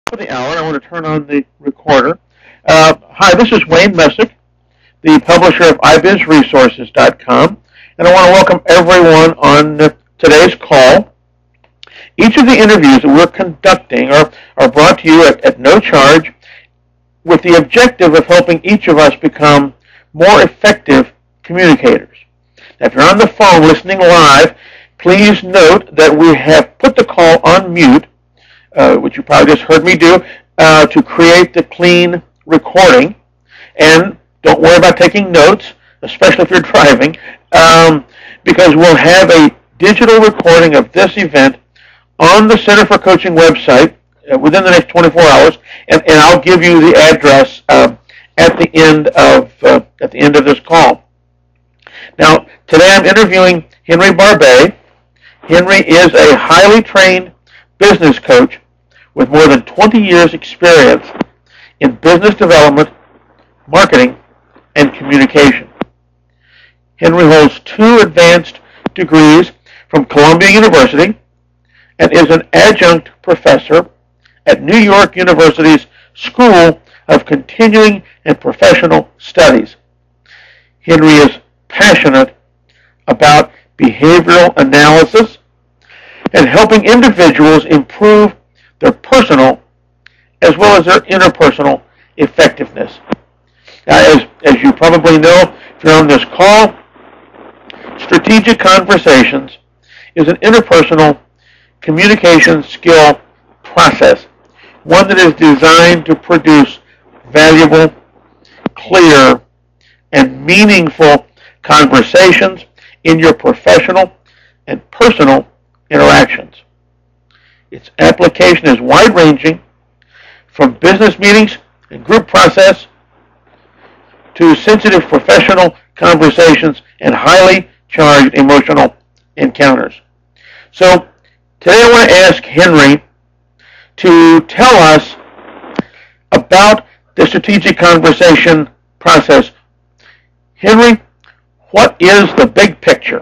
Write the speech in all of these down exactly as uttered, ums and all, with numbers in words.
For the hour, I want to turn on the recorder. Uh, hi, this is Wayne Messick, the publisher of i biz resources dot com, and I want to welcome everyone on uh, today's call. Each of the interviews that we're conducting are, are brought to you at, at no charge with the objective of helping each of us become more effective communicators. Now, if you're on the phone listening live, please note that we have put the call on mute, uh, which you probably just heard me do, uh, to create the clean recording. And don't worry about taking notes, especially if you're driving, um, because we'll have a digital recording of this event on the Center for Coaching website uh, within the next twenty-four hours, and, and I'll give you the address uh, at the end of uh, at the end of this call. Now, today I'm interviewing Henry Barbet. Henry is a highly trained business coach with more than twenty years experience in business development, marketing, and communication. Henry holds two advanced degrees from Columbia University and is an adjunct professor at New York University's School of Continuing and Professional Studies. Henry is passionate about behavioral analysis and helping individuals improve their personal as well as their interpersonal effectiveness. Now, as, as you probably know, if you're on this call, strategic conversations is an interpersonal communication skill process, one that is designed to produce valuable, clear, and meaningful conversations in your professional and personal interactions. Its application is wide-ranging, from business meetings and group process to sensitive professional conversations and highly charged emotional encounters. So today I want to ask Henry to tell us about the strategic conversation process. Henry, what is the big picture?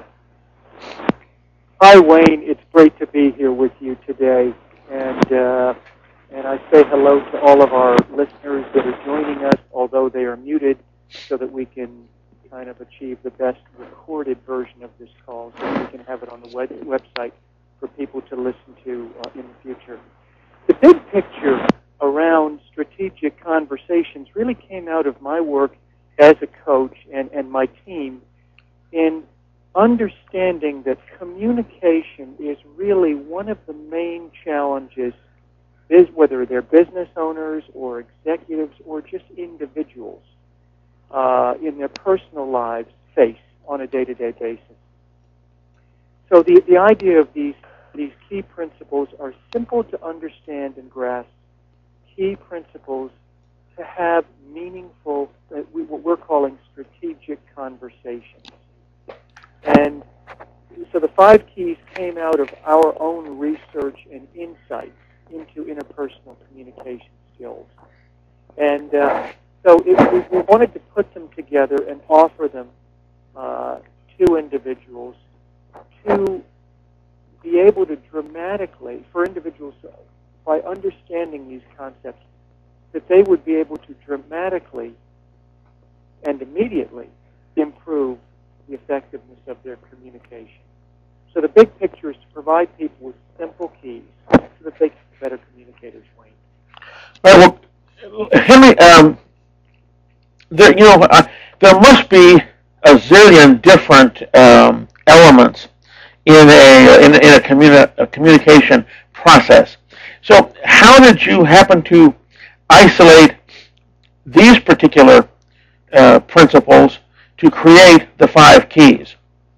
Hi, Wayne. It's great to be here with you today. And uh, and I say hello to all of our listeners that are joining us, although they are muted, so that we can kind of achieve the best recorded version of this call, so we can have it on the web website for people to listen to uh, in the future. The big picture around strategic conversations really came out of my work as a coach and, and my team in understanding that communication is really one of the main challenges, is whether they're business owners or executives or just individuals uh, in their personal lives face on a day-to-day basis. So the, the idea of these, these key principles are simple to understand and grasp, key principles to have meaningful, uh, we, what we're calling strategic conversations. And so the five keys came out of our own research and insights into interpersonal communication skills. And uh, so it, we, we wanted to put them together and offer them uh, to individuals to be able to dramatically, for individuals, uh, by understanding these concepts, that they would be able to dramatically and immediately improve the effectiveness of their communication. So the big picture is to provide people with simple keys so that they can be better communicators, Wayne. All right, well, Henry, um, there, you know, uh, there must be a zillion different um, elements in a in, in a, communi- a communication process. So how did you happen to isolate these particular uh, principles to create the five keys?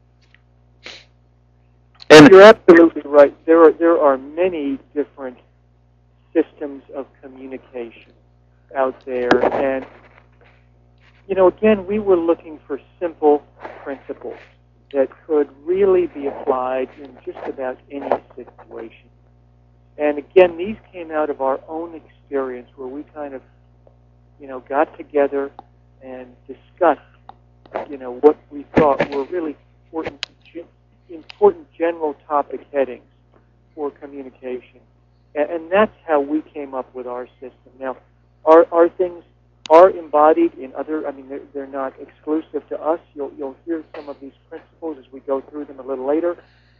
And you're absolutely right. There are there are many different systems of communication out there, and you know, again, we were looking for simple principles that could really be applied in just about any situation. And again, these came out of our own experience, where we kind of, you know, got together and discussed, you know, what we thought were really important, important general topic headings for communication. And, and that's how we came up with our system. Now, our, our things are embodied in other, I mean, they're, they're not exclusive to us. You'll, you'll hear some of these principles as we go through them a little later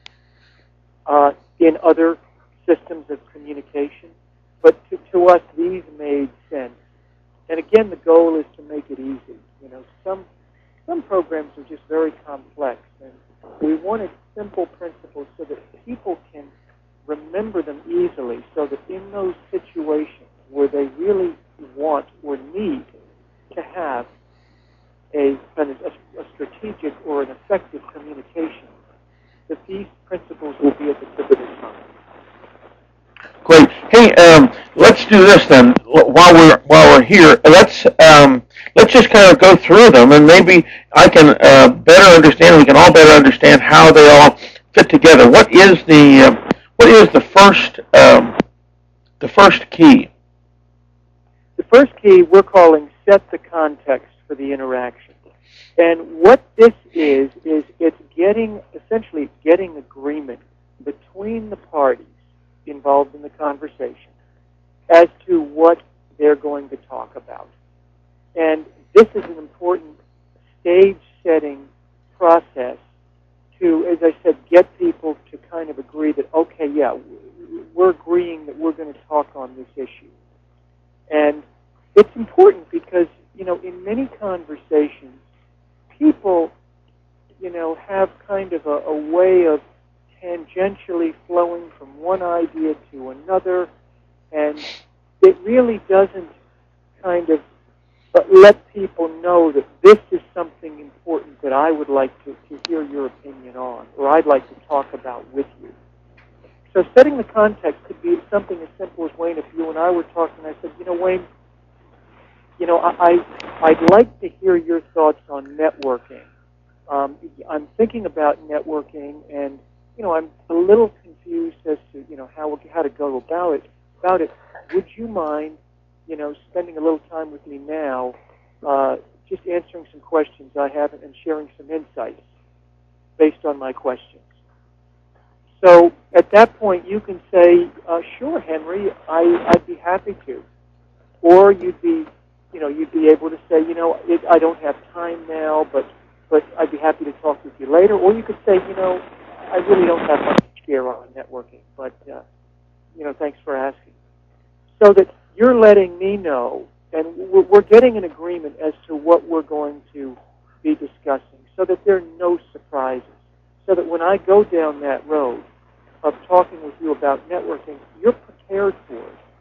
uh, in other systems of communication. But to, to us, these made sense. And again, the goal is to make it easy. You know, some some programs are just very complex, and we wanted simple principles so that people can remember them easily, so that in those situations where they really want or need to have a, kind of a, a strategic or an effective communication, that these principles will be at the tip of their tongue. Great. Hey, um, let's do this then. While we're while we're here, let's um, let's just kind of go through them, and maybe I can uh, better understand. We can all better understand how they all fit together. What is the uh, what is the first um, the first key? The first key we're calling set the context for the interaction, and what this is is it's getting essentially it's getting agreement between the parties involved in the conversation as to what they're going to talk about. And this is an important stage-setting process to, as I said, get people to kind of agree that, okay, yeah, we're agreeing that we're going to talk on this issue. And it's important because, you know, in many conversations, people, you know, have kind of a, a way of tangentially flowing from one idea to another, and it really doesn't kind of let people know that this is something important that I would like to, to hear your opinion on, or I'd like to talk about with you. So setting the context could be something as simple as, Wayne, if you and I were talking, I said, you know, Wayne, you know, I, I'd like to hear your thoughts on networking. Um, I'm thinking about networking, and you know, I'm a little confused as to, you know, how how to go about it. About it, would you mind, you know, spending a little time with me now, uh, just answering some questions I have and sharing some insights based on my questions? So at that point, you can say, uh, "Sure, Henry, I, I'd be happy to," or you'd be, you know, you'd be able to say, "You know, it, I don't have time now, but but I'd be happy to talk with you later," or you could say, "You know, I really don't have much to share on networking, but, uh, you know, thanks for asking." So that you're letting me know, and we're getting an agreement as to what we're going to be discussing, so that there are no surprises, so that when I go down that road of talking with you about networking, you're prepared for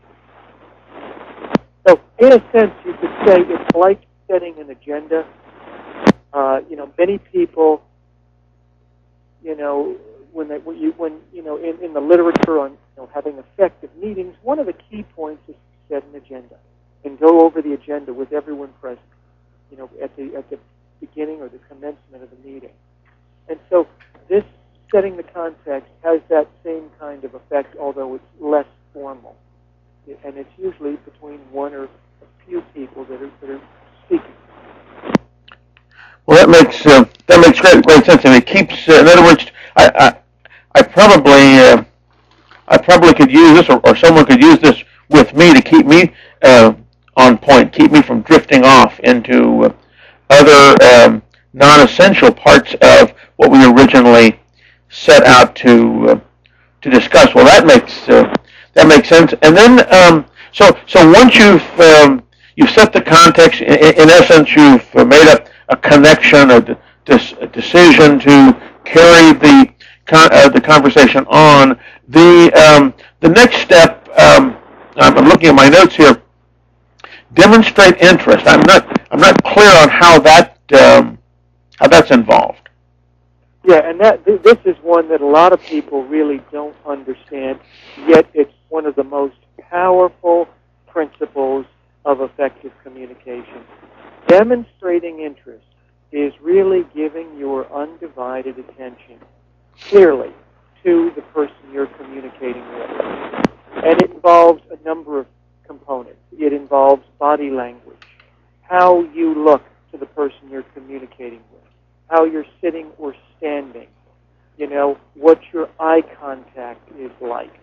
it. So in a sense, you could say it's like setting an agenda. Uh, you know, many people, you know, when they, when you, when you know, in, in the literature on, you know, having effective meetings, one of the key points is to set an agenda and go over the agenda with everyone present, you know, at the at the beginning or the commencement of the meeting. And so this setting the context has that same kind of effect, although it's less formal, and it's usually between one or a few people that are that are speaking. Well, that makes uh, that makes great great sense, and it keeps. Uh, in other words, I I, I probably uh, I probably could use this, or, or someone could use this with me to keep me uh, on point, keep me from drifting off into uh, other um, non-essential parts of what we originally set out to uh, to discuss. Well, that makes uh, that makes sense. And then, um, so so once you've um, you've set the context, in, in essence, you've made a, a connection, a, a decision to carry the con- uh, the conversation on. The um, the next step, um, I'm looking at my notes here. Demonstrate interest. I'm not I'm not clear on how that um, how that's involved. Yeah, and that th- this is one that a lot of people really don't understand, yet it's one of the most powerful principles of effective communication. Demonstrating interest is really giving your undivided attention clearly to the person you're communicating with. And it involves a number of components. It involves body language, how you look to the person you're communicating with, how you're sitting or standing, you know, what your eye contact is like.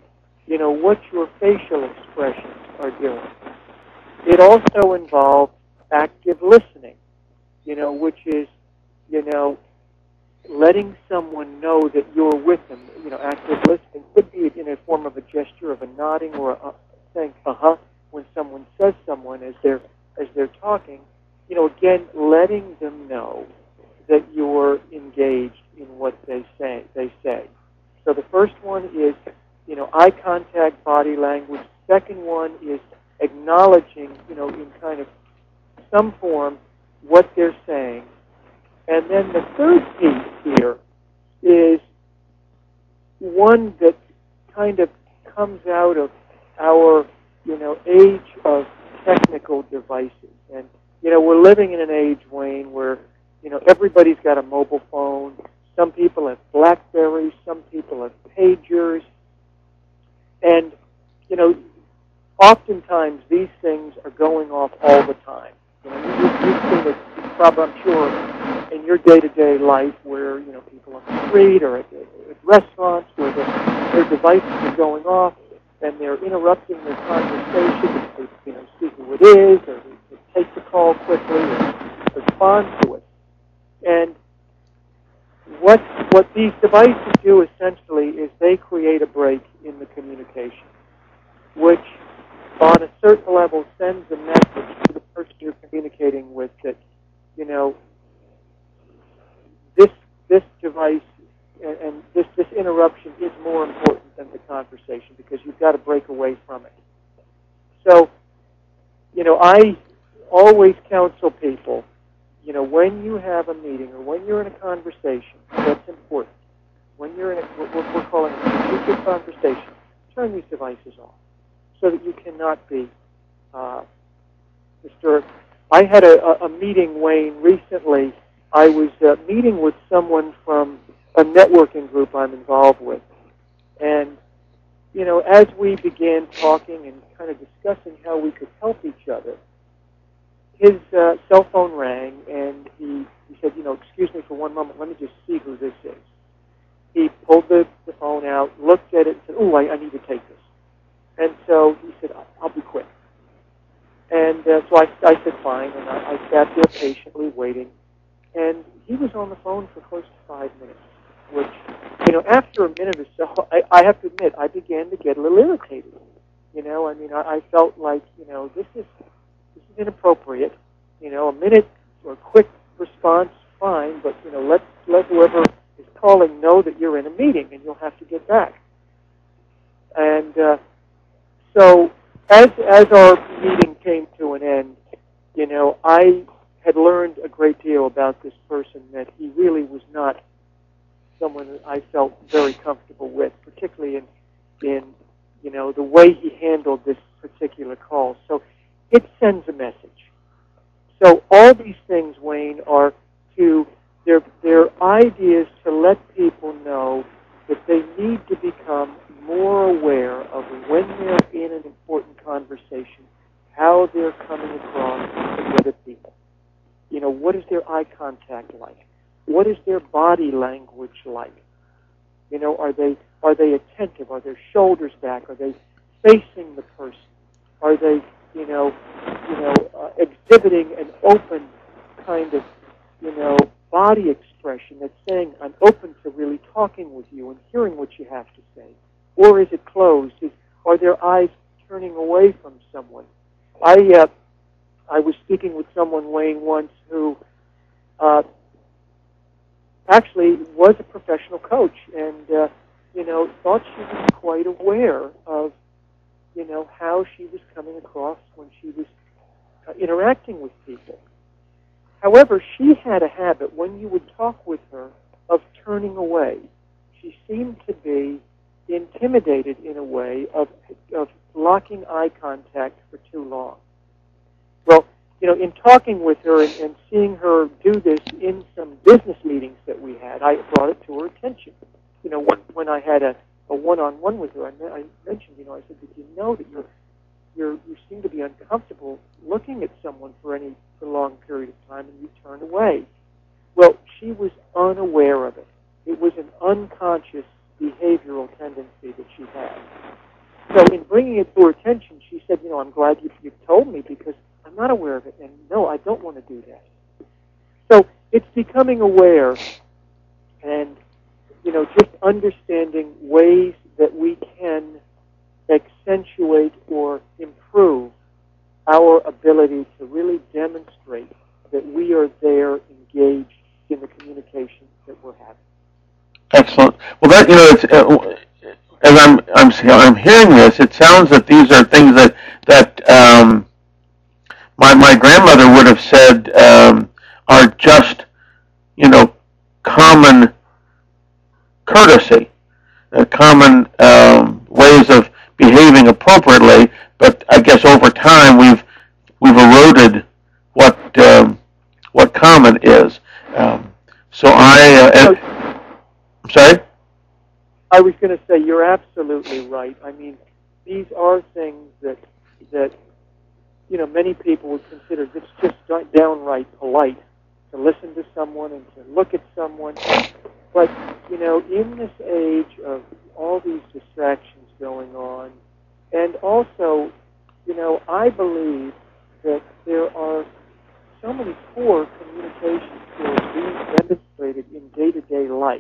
you know, what your facial expressions are doing. It also involves active listening, you know, which is, you know, letting someone know that you're with them. You know, active listening could be in a form of a gesture of a nodding or a, saying "uh-huh" when someone says someone as they're as they're talking. You know, again, letting them know that you're engaged in what they say. They say. So the first one is, you know, eye contact, body language. Second one is acknowledging, you know, in kind of some form what they're saying. And then the third piece here is one that kind of comes out of our, you know, age of technical devices. And, you know, we're living in an age, Wayne, where, you know, everybody's got a mobile phone. Some people have BlackBerries. Some people have pagers. And, you know, oftentimes these things are going off all the time. You know, you, you've seen it, probably, I'm sure, in your day-to-day life where, you know, people on the street or at, at restaurants where the, their devices are going off and they're interrupting their conversation to, you know, see who it is or to take the call quickly or respond to it. And what what these devices do essentially is they create a break in the communication, which on a certain level sends a message to the person you're communicating with that, you know, this this device and, and this, this interruption is more important than the conversation because you've got to break away from it. So, you know, I always counsel people, you know, when you have a meeting or when you're in a conversation, that's important. When you're in a, what we're calling a strategic conversation, turn these devices off so that you cannot be uh, disturbed. I had a, a meeting, Wayne, recently. I was uh, meeting with someone from a networking group I'm involved with. And, you know, as we began talking and kind of discussing how we could help each other, his uh, cell phone rang, and he, he said, you know, excuse me for one moment, let me just see who this is. He pulled the, the phone out, looked at it, and said, oh, I, I need to take this. And so he said, I'll be quick. And uh, so I, I said, fine, and I, I sat there patiently waiting. And he was on the phone for close to five minutes, which, you know, after a minute or so, I, I have to admit, I began to get a little irritated. You know, I mean, I, I felt like, you know, this is this is inappropriate. You know, a minute or a quick response, fine, but, you know, let let whoever is calling know that you're in a meeting and you'll have to get back. And uh, so as as our meeting came to an end, you know, I had learned a great deal about this person, that he really was not someone that I felt very comfortable with, particularly in, in you know, the way he handled this particular call. So it sends a message. So all these things, Wayne, are to, they're, they're ideas to let people know that they need to become more aware of when they're in an important conversation, how they're coming across to other people. You know, what is their eye contact like? What is their body language like? You know, are they are they attentive? Are their shoulders back? Are they facing the person? Are they, you know, you know, uh, exhibiting an open kind of, you know, body expression that's saying, I'm open to really talking with you and hearing what you have to say? Or is it closed? Is, are their eyes turning away from someone? I uh, I was speaking with someone, Wayne, once who uh, actually was a professional coach and, uh, you know, thought she was quite aware of, you know, how she was coming across when she was uh, interacting with people. However, she had a habit, when you would talk with her, of turning away. She seemed to be intimidated in a way of, of locking eye contact for too long. Well, you know, in talking with her and, and seeing her do this in some business meetings that we had, I brought it to her attention. You know, when, when I had a, a one-on-one with her, I, I mentioned, you know, I said, did you know that you're, you're, you seem to be uncomfortable looking at someone for any prolonged period of time, and you turn away? Well, she was unaware of it. It was an unconscious behavioral tendency that she had. so in bringing it to her attention, she said, you know, I'm glad you, you told me because I'm not aware of it, and no, I don't want to do that. So it's becoming aware and, you know, just understanding ways that we can accentuate or improve our ability to really demonstrate that we are there engaged in the communication that we're having. Excellent. Well, that, you know, it's, uh, as I'm, I'm, I'm hearing this, it sounds that these are things that, that um, my, my grandmother would have said um, are just, you know, common courtesy, uh, common um, ways of behaving appropriately, but I guess over time we've we've eroded what um, what common is. Um, so I, uh, and, I'm sorry? I was going to say you're absolutely right. I mean, these are things that that you know many people would consider it's just downright polite to listen to someone and to look at someone. But you know, in this age of all these distractions going on, and also, you know, I believe that there are so many poor communication skills being demonstrated in day-to-day life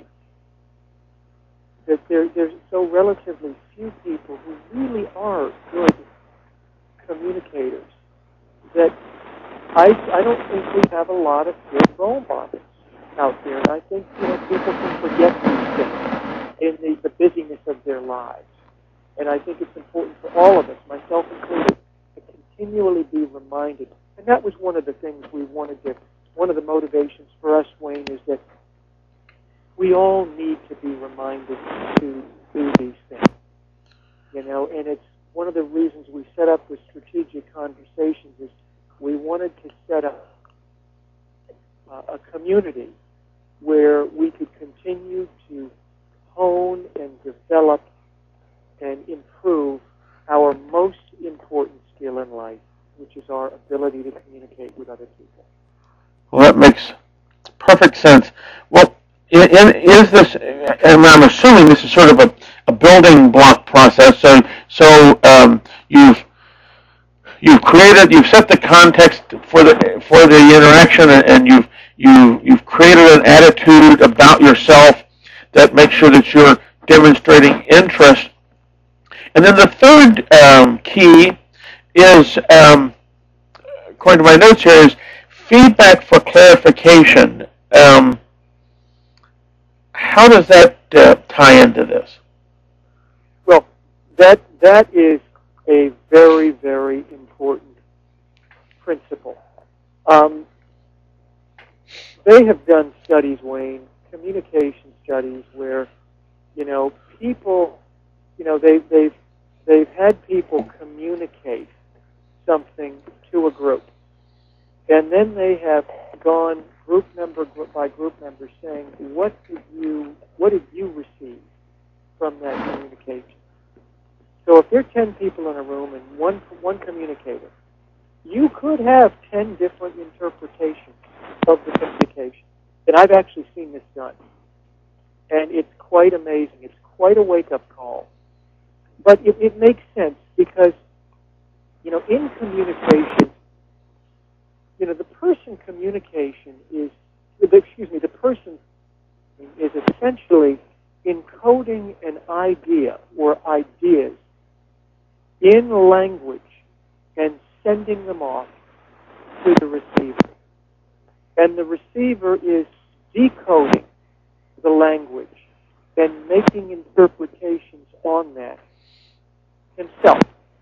that there, there's so relatively few people who really are good communicators that I, I don't think we have a lot of good role models out there. And I think, you know, people can forget these things in the, the busyness of their lives. And I think it's important for all of us, myself included, to continually be reminded. And that was one of the things we wanted to, one of the motivations for us, Wayne, is that we all need to be reminded to do these things. You know, and it's one of the reasons we set up the strategic conversations is we wanted to set up uh, a community where we could continue to hone and develop and improve our most important skill in life, which is our ability to communicate with other people. Well, that makes perfect sense. Well, in, in, is this, and I'm assuming this is sort of a, a building block process, so so um, you've you've created, you've set the context for the for the interaction, and you've you you've created an attitude about yourself that makes sure that you're demonstrating interest. And then the third um, key is, um, according to my notes here, is feedback for clarification. Um, how does that uh, tie into this? Well, that that is a very, very important principle. Um, they have done studies, Wayne, communication studies, where, you know, people, you know, they, they've, they've had people communicate something to a group. And then they have gone group member by group member saying, what did you, what did you receive from that communication? So if there are ten people in a room and one, one communicator, you could have ten different interpretations of the communication. And I've actually seen this done. And it's quite amazing. It's quite a wake-up call. But it, it makes sense because, you know, in communication, you know, the person communication is, excuse me, the person is essentially encoding an idea or ideas in language and sending them off to the receiver. And the receiver is decoding the language and making interpretations on that himself.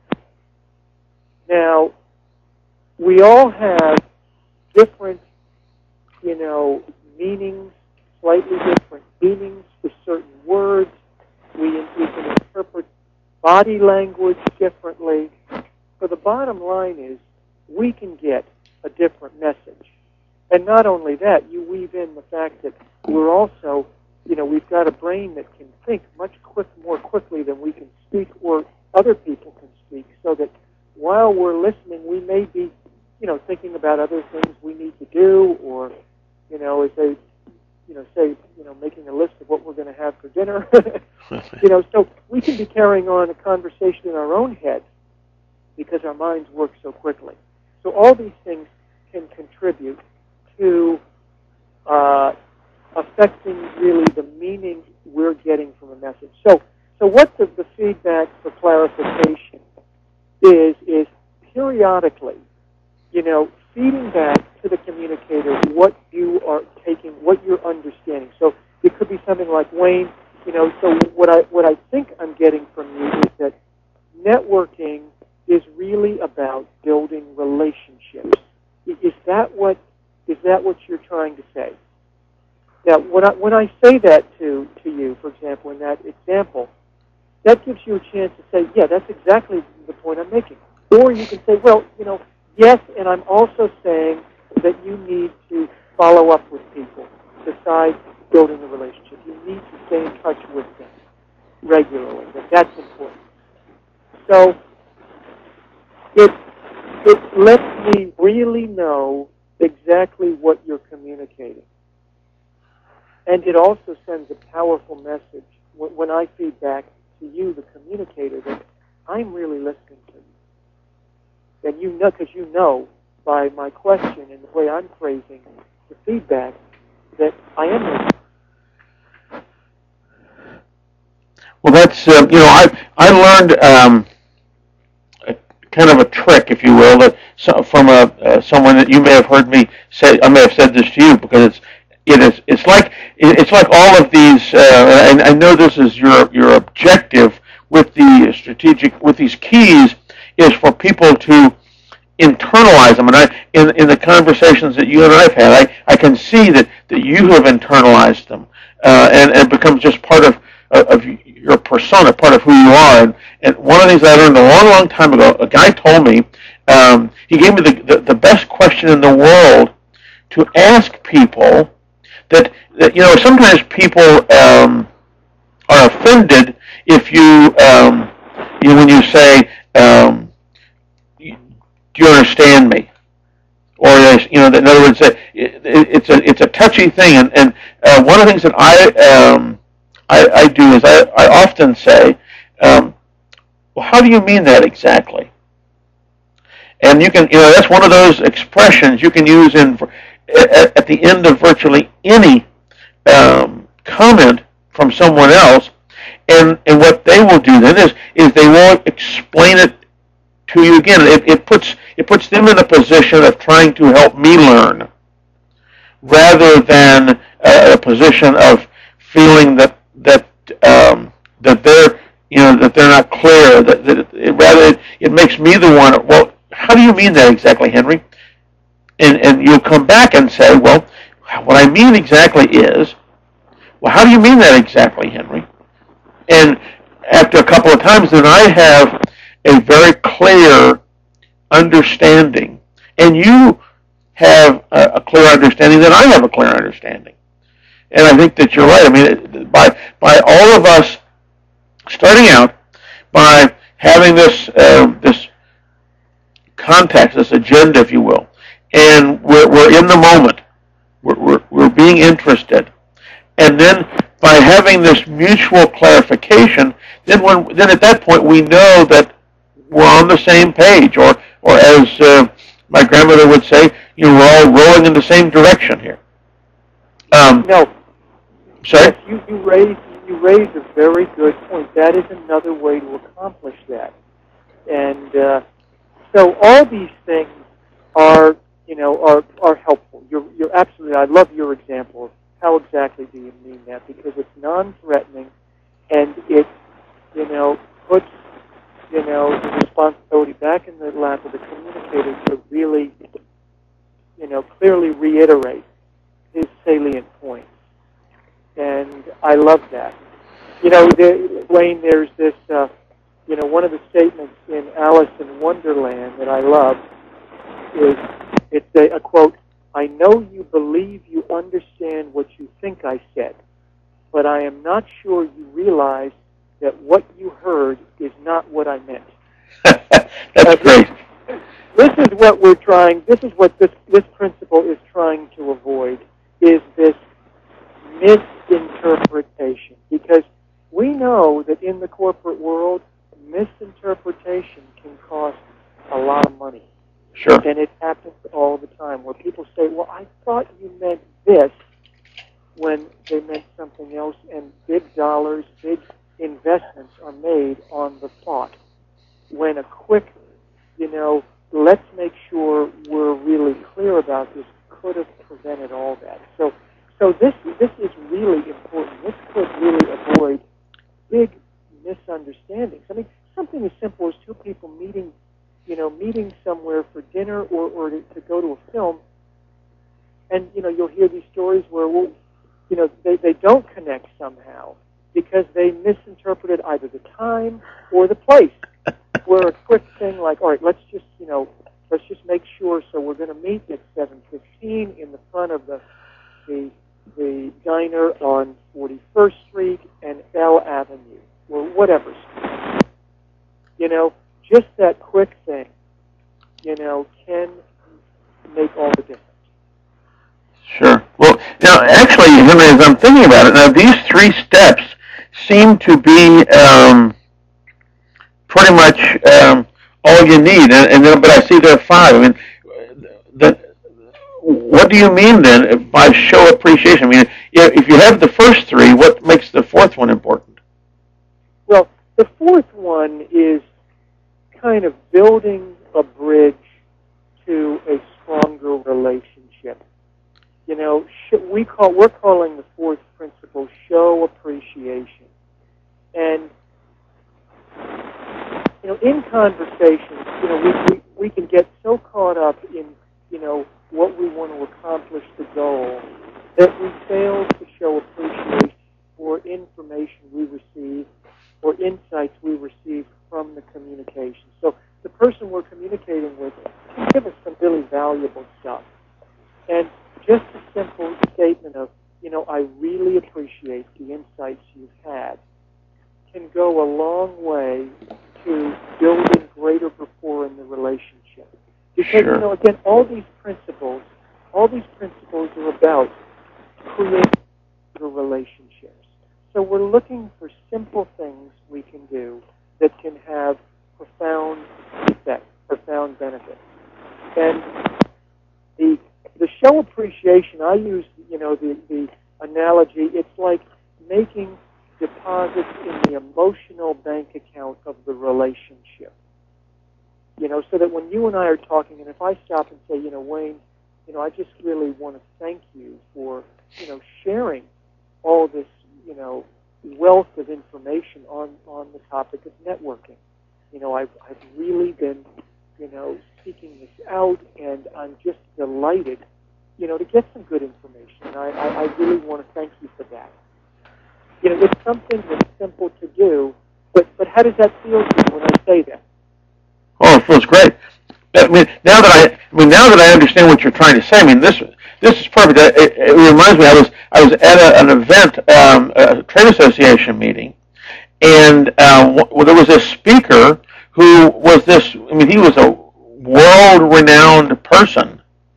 Now, we all have different, you know, meanings, slightly different meanings for certain words. We, we can interpret body language differently. So the bottom line is we can get a different message. And not only that, you weave in the fact that we're also, you know, we've got a brain that can think much quick, more quickly than we can speak or other people can speak, so that while we're listening, we may be, you know, thinking about other things we need to do, or, you know, as they, you you know, say, you know, making a list of what we're going to have for dinner. You know, so we can be carrying on a conversation in our own heads because our minds work so quickly. So all these things can contribute to uh, affecting really the meaning we're getting from a message. So, so what the, the feedback for clarification is is periodically, you know, feeding back to the communicator what you are taking, what you're understanding. So it could be something like, Wayne, you know, so what I what I think I'm getting from you is that networking is really about building relationships. Is that what is that what you're trying to say? Now, when I when I say that to to you, for example, in that example, that gives you a chance to say, yeah, that's exactly the point I'm making. Or you can say, well, you know, yes, and I'm also saying that you need to follow up with people besides building a relationship. You need to stay in touch with them regularly. That that's important. So it it lets me really know exactly what you're communicating. And it also sends a powerful message when I feed back to you, the communicator, that I'm really listening to you. And you know, because you know by my question and the way I'm phrasing the feedback that I am listening. Well, that's, uh, you know, I I learned um, a, kind of a trick, if you will, that so, from a uh, someone that you may have heard me say. I may have said this to you because it's it is it's like it's like all of these. Uh, and I know this is your your objective with the strategic with these keys is for people to internalize them. And I, in in the conversations that you and I've had, I, I can see that, that you have internalized them, uh, and, and it becomes just part of of your persona, part of who you are. And, and one of the things I learned a long, long time ago, a guy told me, um, he gave me the, the, the best question in the world to ask people that, that you know, sometimes people um, are offended if you, um, you when you say, um, do you understand me? Or, you know, in other words, it, it, it's a it's a touchy thing. And, and uh, one of the things that I um, I, I do is I, I often say, um, well, how do you mean that exactly? And you can, you know, that's one of those expressions you can use in at, at the end of virtually any um, comment from someone else. And and what they will do then is is they will explain it to you again. It, it puts it puts them in a position of trying to help me learn, rather than a, a position of feeling that that um, that they're you know that they're not clear. That, that it, rather it, it makes me the one. Well, how do you mean that exactly, Henry? And and you'll come back and say, well, what I mean exactly is, well, how do you mean that exactly, Henry? And after a couple of times, then I have a very clear understanding, and you have a, a clear understanding, then I have a clear understanding. And I think that you're right. I mean, by by all of us starting out, by having this uh, this context, this agenda, if you will, and we're we're in the moment, we're we're, we're being interested, and then by having this mutual clarification, then when then at that point we know that we're on the same page, or or as uh, my grandmother would say, you know, we're all rowing in the same direction here. Um, no. Sorry? Yes, you, you raise you raise a very good point. That is another way to accomplish that. And uh, so all these things are, you know, are are helpful. You're you're absolutely. I love your example of how exactly do you mean that, because it's non-threatening, and it, you know, puts, you know, the responsibility back in the lap of the communicator to really, you know, clearly reiterate his salient points. And I love that. You know, the, Wayne, there's this, uh, you know, one of the statements in Alice in Wonderland that I love is, it's a, a quote, "I know you believe you understand what you think I said, but I am not sure you realize that what you heard is not what I meant." That's uh, great. This, this is what we're trying, this is what this, this principle is trying to avoid, is this misinterpretation. Because we know that in the corporate world, misinterpretation can cost a lot of money. Sure. And it happens all the time where people say, well, I thought you meant this when they meant something else, and big dollars, big investments are made on the thought. When a quick, you know, let's make sure we're really clear about this could have prevented all that. So so this this is really important. This could really avoid big misunderstandings. I mean, something as simple as two people meeting, you know, meeting somewhere for dinner or, or to, to go to a film, and, you know, you'll hear these stories where, well, you know, they, they don't connect somehow because they misinterpreted either the time or the place. Where a quick thing like, all right, let's just, you know, let's just make sure, so we're going to meet at seven fifteen in the front of the, the, the diner on forty-first Street and L Avenue, or whatever street. You know, just that quick thing, you know, can make all the difference. Sure. Well, now, actually, as I'm thinking about it, now these three steps seem to be um, pretty much um, all you need, and, and then, but I see there are five. I mean, the, what do you mean then by show appreciation? I mean, if you have the first three, what makes the fourth one important? Well, the fourth one is kind of building a bridge to a stronger relationship. You know, we call we're calling the fourth principle show appreciation, and you know, in conversations, you know, we, we we can get so caught up in, you know, what we want to accomplish, the goal, that we fail to show appreciation for information we receive or insights we receive from the communication. So the person we're communicating with can give us some really valuable stuff. And just a simple statement of, you know, I really appreciate the insights you've had can go a long way to building greater rapport in the relationship. Because, sure. you know, again, all these principles, all these principles are about creating relationships. So we're looking for simple things we can do that can have profound effect, profound benefit. And the the show appreciation, I use, you know, the, the analogy, it's like making deposits in the emotional bank account of the relationship. You know, so that when you and I are talking, and if I stop and say, you know, Wayne, you know, I just really want to thank you for, you know, sharing all this, you know, wealth of information on, on the topic of networking. You know, I've, I've really been, you know, seeking this out, and I'm just delighted, you know, to get some good information. And I, I, I really want to thank you for that. You know, it's something that's simple to do, but, but how does that feel to you when I say that? Oh, it feels great. I mean, now that I, I mean, now that I understand what you're trying to say, I mean, this, this is perfect. It, it reminds me, I was, I was at a, an event, um, a trade association meeting, and uh, well, there was a speaker who was this. I mean, he was a world-renowned person.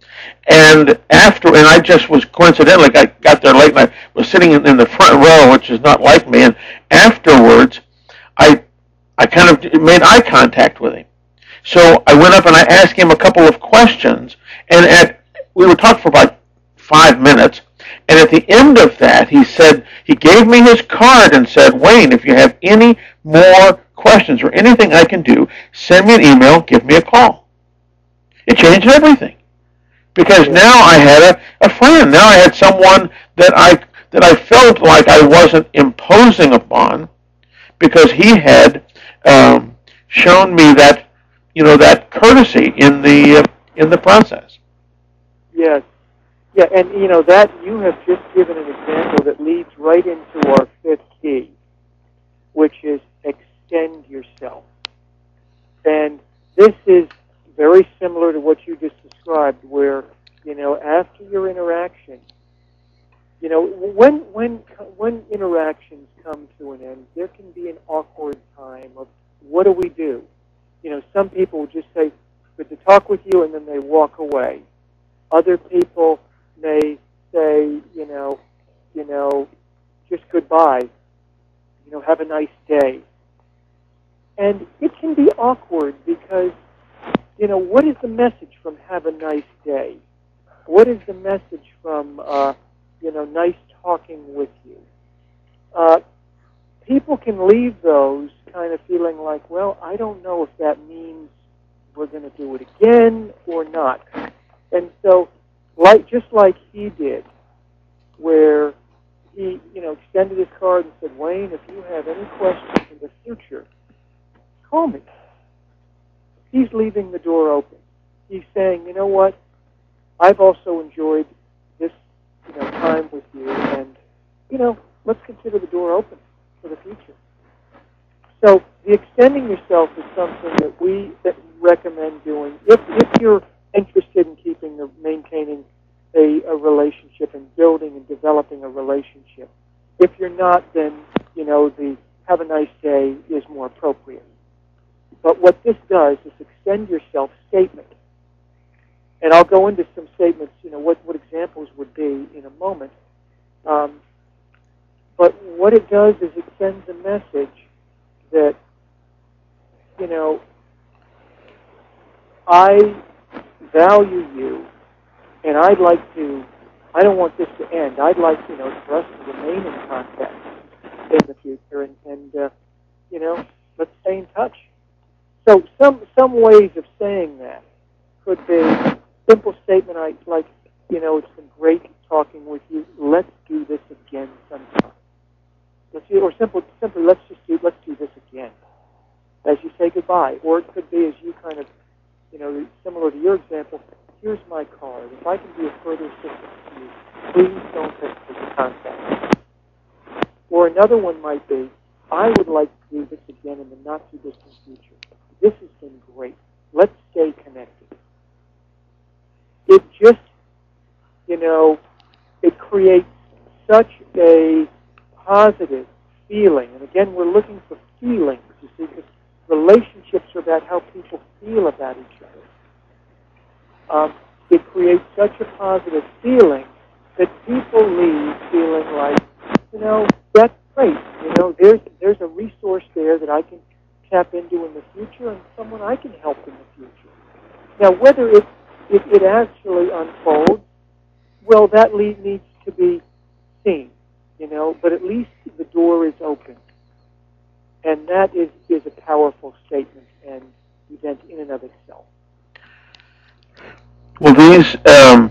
And after, and I just was coincidentally, I got there late, and I was sitting in, in the front row, which is not like me. And afterwards, I, I kind of made eye contact with him. So I went up and I asked him a couple of questions, and at we were talking for about five minutes. And at the end of that, he said he gave me his card and said, "Wayne, if you have any more questions or anything I can do, send me an email, give me a call." It changed everything. Because now I had a, a friend. Now I had someone that I that I felt like I wasn't imposing upon, because he had um, shown me that, you know, that courtesy in the uh, in the process. Yes, yeah, and you know that you have just given an example that leads right into our fifth key, which is extend yourself. And this is very similar to what you just described, where, you know, after your interaction, you know, when when when interactions come to an end, there can be an awkward time of what do we do? You know, some people will just say, "Good to talk with you," and then they walk away. Other people may say, you know, you know, just goodbye, you know, have a nice day. And it can be awkward because, you know, what is the message from have a nice day? What is the message from, uh, you know, nice talking with you? Uh, people can leave those kind of feeling like, well, I don't know if that means we're going to do it again or not. And so, like just like he did, where he, you know, extended his card and said, Wayne, if you have any questions in the future, call me. He's leaving the door open. He's saying, you know what, I've also enjoyed this, you know, time with you, and, you know, let's consider the door open for the future. So the extending yourself is something that we that recommend doing if, if you're interested in keeping or maintaining a, a relationship and building and developing a relationship. If you're not, then, you know, the have a nice day is more appropriate. But what this does is extend yourself statement. And I'll go into some statements, you know, what, what examples would be in a moment. Um, but what it does is it sends a message that, you know, I value you, and I'd like to, I don't want this to end. I'd like, you know, for us to remain in contact in the future, and, and uh, you know, let's stay in touch. So some some ways of saying that could be a simple statement I, like, you know, it's been great talking with you. Let's do this again sometime. Let's do, or simple, simply, let's just do, let's do this again as you say goodbye. Or it could be as you kind of, you know, similar to your example, here's my card. If I can be of further assistance to you, please don't hesitate to contact me. Or another one might be, I would like to do this again in the not-too-distant future. This has been great. Let's stay connected. It just, you know, it creates such a positive feeling. And again, we're looking for feelings, you see, because relationships are about how people feel about each other. Um, it creates such a positive feeling that people leave feeling like, you know, that's great. You know, there's there's a resource there that I can tap into in the future, and someone I can help in the future. Now, whether it it, it actually unfolds, well, that lead needs to be seen. You know, but at least the door is open, and that is is a powerful statement and event in and of itself. Well, these um,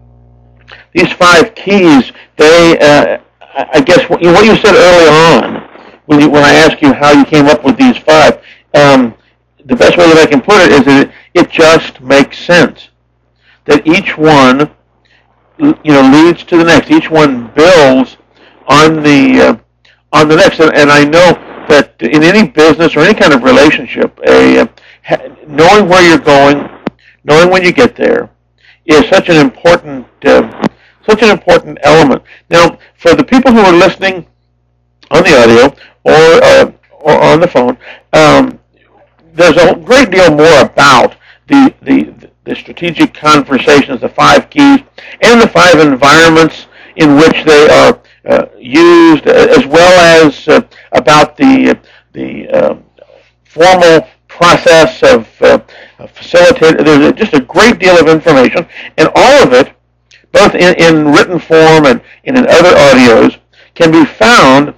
these five keys, they, uh, I guess what you, what you said early on, when you, when I asked you how you came up with these five, um, the best way that I can put it is that it, it just makes sense. That each one, you know, leads to the next. Each one builds on the uh, on the next. And, and I know that in any business or any kind of relationship, a uh, ha- knowing where you're going, knowing when you get there, is such an important uh, such an important element. Now, for the people who are listening on the audio or uh, or on the phone, um, there's a great deal more about the, the the strategic conversations, the five keys, and the five environments in which they are uh, used, as well as uh, about the the uh, formal process of uh, facilitating. There's just a great deal of information, and all of it, both in, in written form and, and in other audios, can be found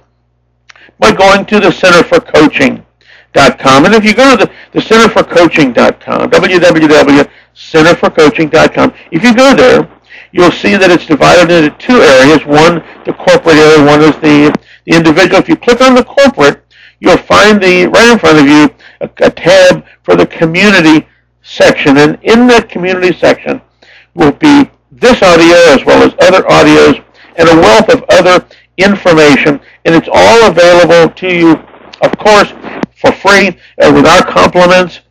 by going to the Center for Coaching dot com. And if you go to the, the Center for Coaching dot com, w w w dot center for coaching dot com, if you go there, you'll see that it's divided into two areas. One, the corporate area, one is the, the individual. If you click on the corporate, you'll find the right in front of you a, a tab for the community section. And in that community section will be this audio as well as other audios and a wealth of other information. And it's all available to you, of course, for free uh, with our compliments.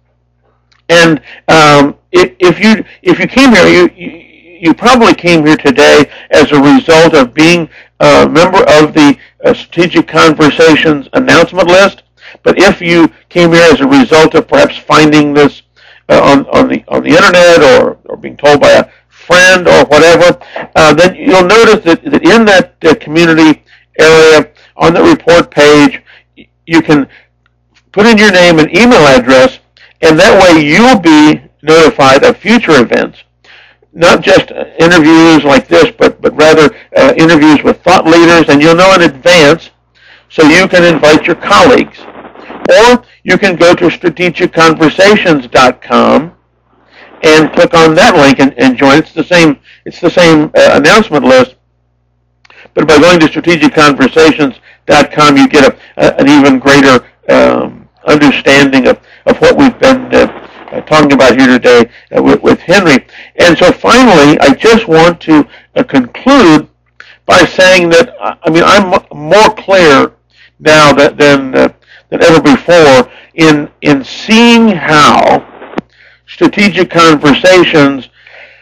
And um, if, if you if you came here, you, you you probably came here today as a result of being a member of the uh, Strategic Conversations announcement list. But if you came here as a result of perhaps finding this uh, on on the on the internet or or being told by a friend or whatever, uh, then you'll notice that, that in that uh, community area on the report page, you can put in your name and email address, and that way you'll be notified of future events. Not just uh, interviews like this, but, but rather uh, interviews with thought leaders, and you'll know in advance so you can invite your colleagues. Or you can go to strategic conversations dot com and click on that link and, and join. It's the same, it's the same uh, announcement list, but by going to strategic conversations dot com, you get a, a, an even greater um, understanding of, of what we've been uh, uh, talking about here today uh, with, with Henry. And so finally, I just want to uh, conclude by saying that, I mean, I'm more clear now that, than, uh, than ever before in, in seeing how strategic conversations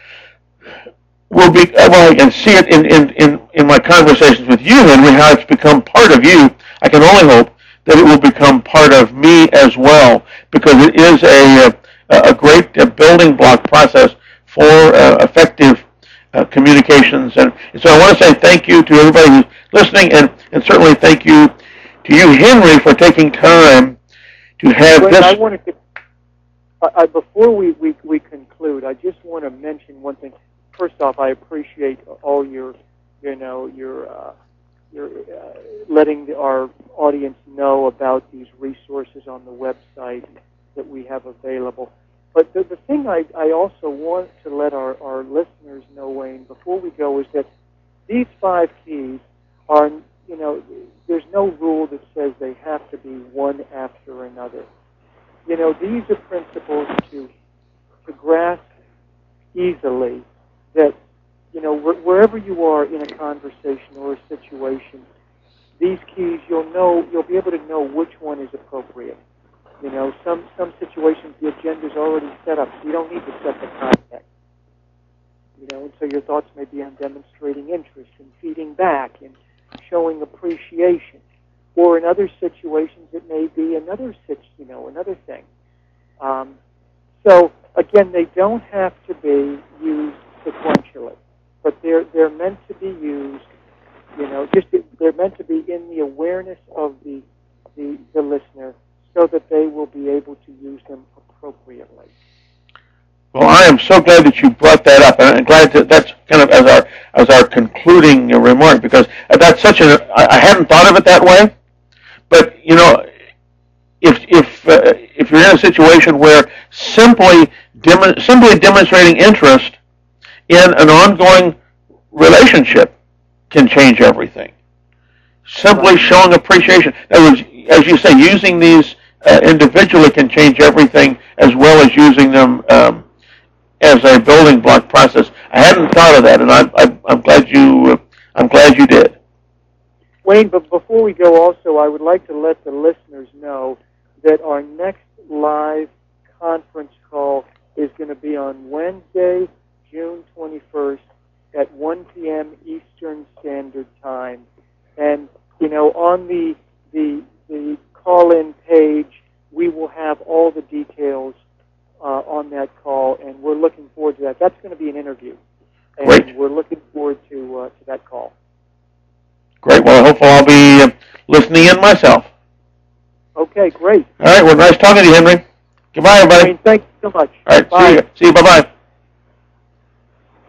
will be, well, I can see it in, in, in, in my conversations with you, Henry, how it's become part of you. I can only hope that it will become part of me as well, because it is a, a, a great building block process for uh, effective uh, communications. And so I want to say thank you to everybody who's listening, and, and certainly thank you to you, Henry, for taking time to have Wait, this. I wanted to, I, I, before we, we, we conclude, I just want to mention one thing. First off, I appreciate all your, you know, your, uh, your uh, letting the, our audience know about these resources on the website that we have available. But the, the thing I, I also want to let our, our listeners know, Wayne, before we go, is that these five keys are, you know, there's no rule that says they have to be one after another. You know, these are principles to, to grasp easily that, you know, wh wherever you are in a conversation or a situation, these keys, you'll know, you'll be able to know which one is appropriate. You know, some, some situations the agenda's already set up, so you don't need to set the context. You know, and so your thoughts may be on demonstrating interest and feeding back and showing appreciation. Or in other situations, it may be another, you know, another thing. Um, so again, they don't have to be used sequentially, but they're they're meant to be used. You know, just they're meant to be in the awareness of the the, the listener, so that they will be able to use them appropriately. Well, I am so glad that you brought that up, and I'm glad that that's kind of as our as our concluding remark, because that's such a I hadn't thought of it that way. But you know, if if uh, if you're in a situation where simply dem simply demonstrating interest in an ongoing relationship can change everything. Simply showing appreciation. In other words, as you say, using these uh, individually can change everything, as well as using them um, as a building block process. I hadn't thought of that, and I, I, I'm glad you. Uh, I'm glad you did. Wayne, but before we go, also, I would like to let the listeners know that our next live conference call is going to be on Wednesday, June twenty-first at one p m Eastern Standard Time. And, you know, on the, the, the call-in page, we will have all the details uh, on that call, and we're looking forward to that. That's going to be an interview, and Great. We're looking forward to, uh, to that call. Great. Well, hopefully I'll be uh, listening in myself. Okay, great. All right. Well, nice talking to you, Henry. Goodbye, everybody. Wayne, thank you so much. All right. Bye. See you. See you. Bye-bye.